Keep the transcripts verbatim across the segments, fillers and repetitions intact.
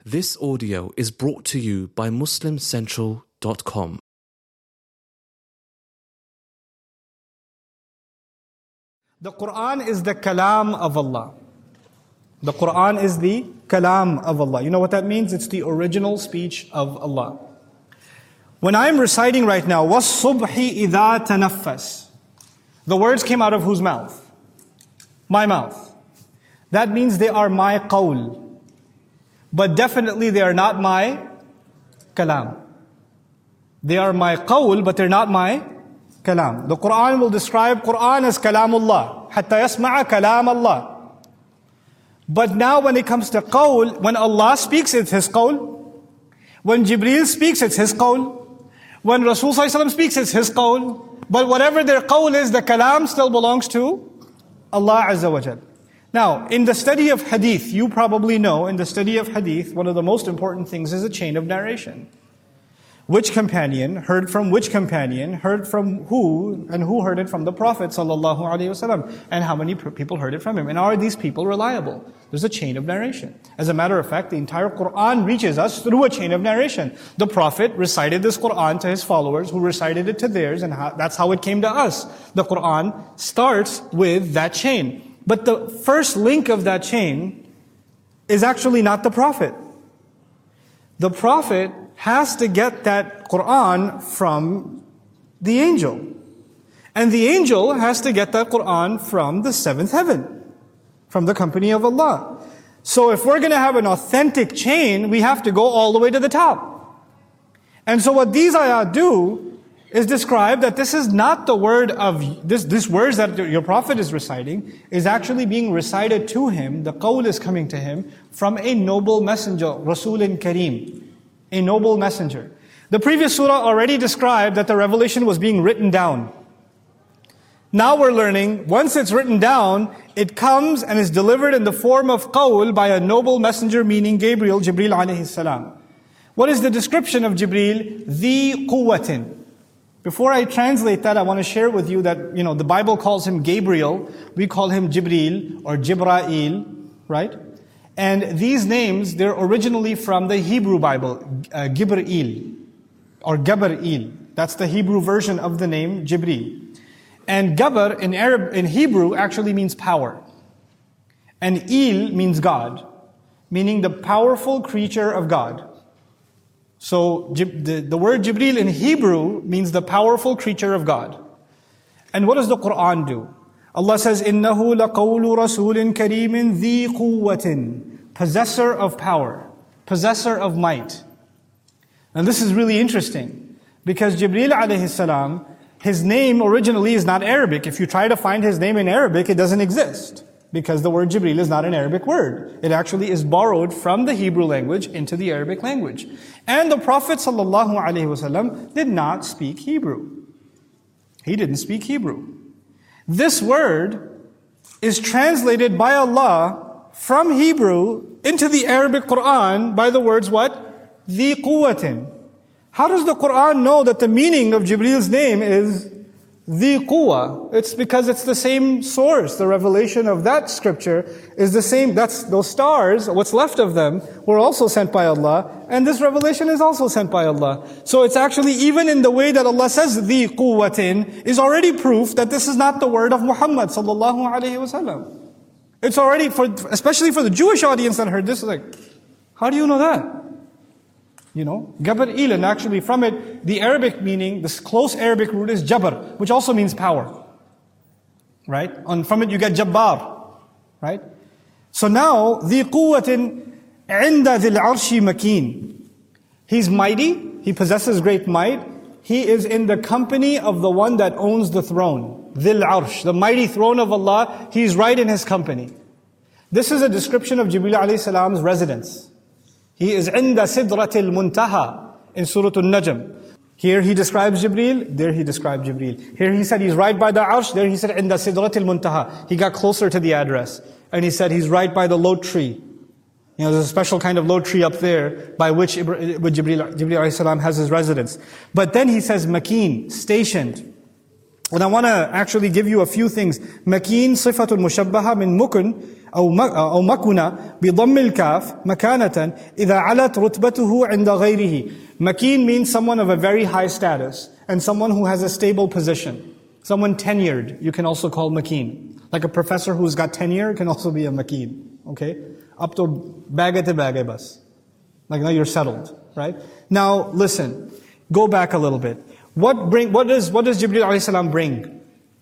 This audio is brought to you by Muslim Central dot com. The Quran is the kalam of Allah. The Quran is the kalam of Allah. You know what that means? It's the original speech of Allah. When I'm reciting right now, وَالصُّبْحِ إِذَا تَنَفَّسْ, the words came out of whose mouth? My mouth. That means they are my qawl. But definitely they are not my kalam. They are my qawl, but they're not my kalam. The Quran will describe Quran as kalamullah. حَتَّى يَسْمَعَ كَلَامَ اللَّهِ. But now when it comes to qawl, when Allah speaks, it's His qawl. When Jibreel speaks, it's His qawl. When Rasul Sallallahu Alaihi Wasallam speaks, it's His qawl. But whatever their qawl is, the kalam still belongs to Allah Azza wa Jal. Now, in the study of hadith, you probably know, in the study of hadith, one of the most important things is a chain of narration. Which companion heard from which companion, heard from who, and who heard it from the Prophet Sallallahu Alaihi Wasallam, and how many people heard it from him. And are these people reliable? There's a chain of narration. As a matter of fact, the entire Quran reaches us through a chain of narration. The Prophet recited this Quran to his followers, who recited it to theirs, and how, that's how it came to us. The Quran starts with that chain. But the first link of that chain is actually not the Prophet. The Prophet has to get that Quran from the angel. And the angel has to get that Quran from the seventh heaven, from the company of Allah. So if we're going to have an authentic chain, we have to go all the way to the top. And so what these ayat do is describe that this is not the word of, this, this words that your Prophet is reciting is actually being recited to him. The qawl is coming to him from a noble messenger, Rasulun Kareem, a noble messenger. The previous surah already described that the revelation was being written down. Now we're learning, once it's written down, it comes and is delivered in the form of qawl by a noble messenger, meaning Gabriel, Jibreel alayhi salam. What is the description of Jibreel? Dhi quwwatin. Before I translate that, I want to share with you that, you know, the Bible calls him Gabriel, we call him Jibreel or Jibra'il, right? And these names, they're originally from the Hebrew Bible, uh, Gibreel or Gabreel. That's the Hebrew version of the name Jibreel. And Gabr in Arab, in Hebrew, actually means power. And Il means God, meaning the powerful creature of God. So the, the word Jibreel in Hebrew means the powerful creature of God. And what does the Quran do? Allah says, إِنَّهُ لَقَوْلُ رَسُولٍ كَرِيمٍ ذِي قُوَّةٍ, possessor of power, possessor of might. And this is really interesting, because Jibreel alayhi salam, his name originally is not Arabic. If you try to find his name in Arabic, it doesn't exist, because the word Jibreel is not an Arabic word. It actually is borrowed from the Hebrew language into the Arabic language. And the Prophet Sallallahu Alaihi Wasallam did not speak Hebrew. He didn't speak Hebrew. This word is translated by Allah from Hebrew into the Arabic Quran by the words what? Dhi quwwatin. How does the Quran know that the meaning of Jibreel's name is Dhi quwwa? It's because it's the same source. The revelation of that scripture is the same. That's those stars, what's left of them, were also sent by Allah. And this revelation is also sent by Allah. So it's actually, even in the way that Allah says Dhi quwwatin, is already proof that this is not the word of Muhammad sallallahu alaihi wasallam. It's already, for, especially for the Jewish audience that heard this, like, how do you know that? You know, Gabra'il, and actually from it, the Arabic meaning, this close Arabic root is Jabr, which also means power. Right? And from it you get Jabbar. Right? So now, Dhi quwwatin inda dhil arshi makin. He's mighty, he possesses great might, he is in the company of the one that owns the throne. Dhil arsh, the mighty throne of Allah, he's right in his company. This is a description of Jibreel alayhi salam's residence. He is عند سدرة المنتهى in Surah An-Najm. Here he describes Jibreel, there he described Jibreel. Here he said he's right by the arsh, there he said عند سدرة المنتهى. He got closer to the address. And he said he's right by the lote tree. You know, there's a special kind of lote tree up there by which Jibreel, Jibreel alayhi salam has his residence. But then he says Makin, stationed. And I want to actually give you a few things. Makeen sifatul mushabbaha min mukun أو أو مكنة بضم الكاف مكانة إذا علت رتبته عند غيره. Makeen means someone of a very high status and someone who has a stable position. Someone tenured, you can also call makeen. Like a professor who's got tenure can also be a makeen. Okay? Up to bagate bagay bas. Like now you're settled, right? Now listen, go back a little bit. What bring? What does what does Jibreel alayhi salam bring?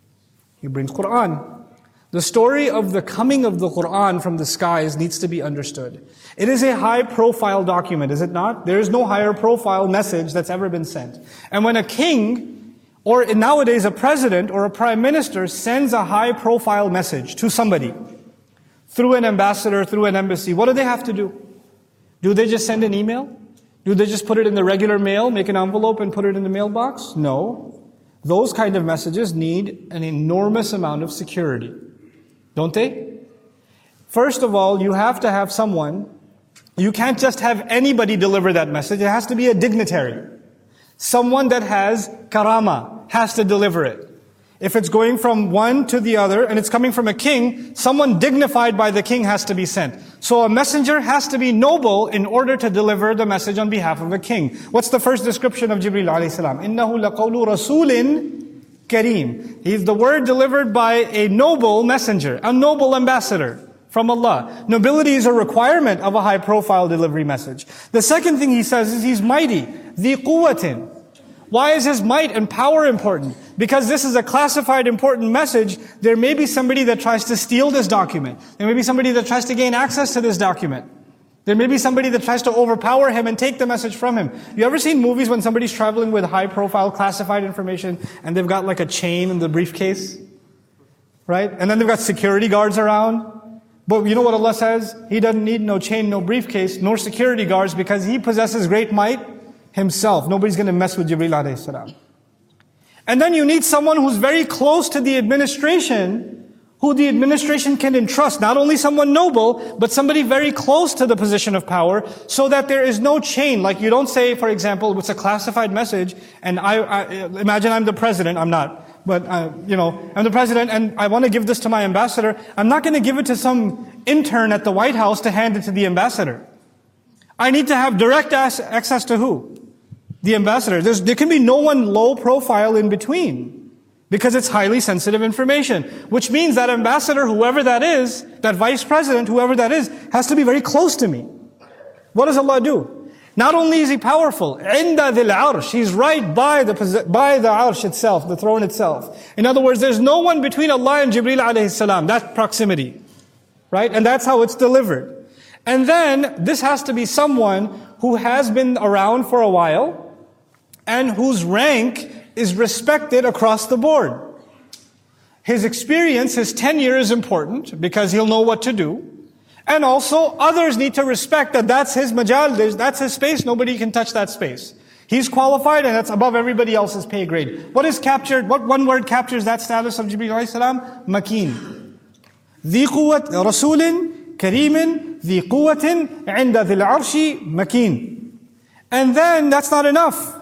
He brings Quran. The story of the coming of the Quran from the skies needs to be understood. It is a high-profile document, is it not? There is no higher-profile message that's ever been sent. And when a king, or nowadays a president or a prime minister sends a high-profile message to somebody through an ambassador, through an embassy, what do they have to do? Do they just send an email? Do they just put it in the regular mail, make an envelope and put it in the mailbox? No. Those kind of messages need an enormous amount of security. Don't they? First of all, you have to have someone, you can't just have anybody deliver that message, it has to be a dignitary. Someone that has karama has to deliver it. If it's going from one to the other and it's coming from a king, someone dignified by the king has to be sent. So a messenger has to be noble in order to deliver the message on behalf of a king. What's the first description of Jibreel alayhi salam? إِنَّهُ لَقَوْلُ رَسُولٍ Kareem. He's the word delivered by a noble messenger, a noble ambassador from Allah. Nobility is a requirement of a high-profile delivery message. The second thing he says is he's mighty. ذِي قُوَّةٍ. Why is his might and power important? Because this is a classified important message. There may be somebody that tries to steal this document. There may be somebody that tries to gain access to this document. There may be somebody that tries to overpower him and take the message from him. You ever seen movies when somebody's traveling with high profile classified information and they've got like a chain in the briefcase? Right? And then they've got security guards around. But you know what Allah says? He doesn't need no chain, no briefcase, nor security guards because He possesses great might Himself. Nobody's going to mess with Jibreel alayhi salam. And then you need someone who's very close to the administration, who the administration can entrust, not only someone noble, but somebody very close to the position of power, so that there is no chain. Like you don't say, for example, it's a classified message, and I, I imagine I'm the president, I'm not, but uh, you know, I'm the president, and I want to give this to my ambassador. I'm not going to give it to some intern at the White House to hand it to the ambassador. I need to have direct access to who? The ambassador. There's, there can be no one low profile in between. Because it's highly sensitive information. Which means that ambassador, whoever that is, that vice president, whoever that is, has to be very close to me. What does Allah do? Not only is He powerful, عِنْدَ ذِي الْعَرْشِ, He's right by the, by the arsh itself, the throne itself. In other words, there's no one between Allah and Jibreel alayhi salam, that proximity. Right? And that's how it's delivered. And then, this has to be someone who has been around for a while, and whose rank is respected across the board. His experience, his tenure is important because he'll know what to do. And also, others need to respect that that's his majal, that's his space, nobody can touch that space. He's qualified and that's above everybody else's pay grade. What is captured, what one word captures that status of Jibreel alayhi salam? Makeen. ذِي قُوَّةٍ رَسُولٍ كَرِيمٍ ذِي قُوَّةٍ عِنْدَ ذِي الْعَرْشِ makeen. And then, that's not enough.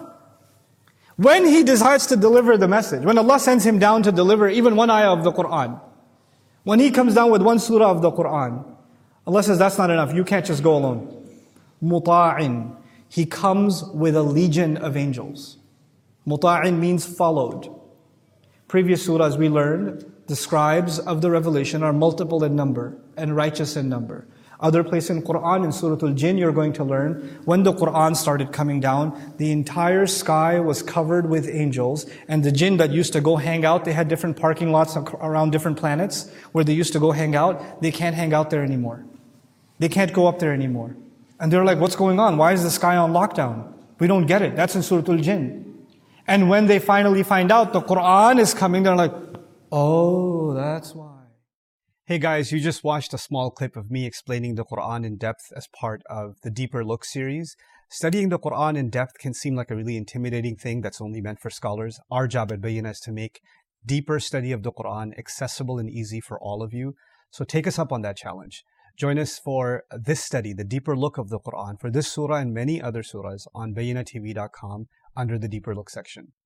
When he decides to deliver the message, when Allah sends him down to deliver even one ayah of the Quran, when he comes down with one surah of the Quran, Allah says, that's not enough. You can't just go alone. Muta'in. He comes with a legion of angels. Muta'in means followed. Previous surahs we learned, the scribes of the revelation are multiple in number and righteous in number. Other place in Quran, in Surah Al-Jinn, you're going to learn, when the Quran started coming down, the entire sky was covered with angels, and the jinn that used to go hang out, they had different parking lots around different planets, where they used to go hang out, they can't hang out there anymore. They can't go up there anymore. And they're like, what's going on? Why is the sky on lockdown? We don't get it. That's in Surah Al-Jinn. And when they finally find out the Quran is coming, they're like, oh, that's why. Hey guys, you just watched a small clip of me explaining the Quran in depth as part of the Deeper Look series. Studying the Quran in depth can seem like a really intimidating thing that's only meant for scholars. Our job at Bayyinah is to make deeper study of the Quran accessible and easy for all of you. So take us up on that challenge. Join us for this study, the Deeper Look of the Quran, for this surah and many other surahs on bayyinah T V dot com under the Deeper Look section.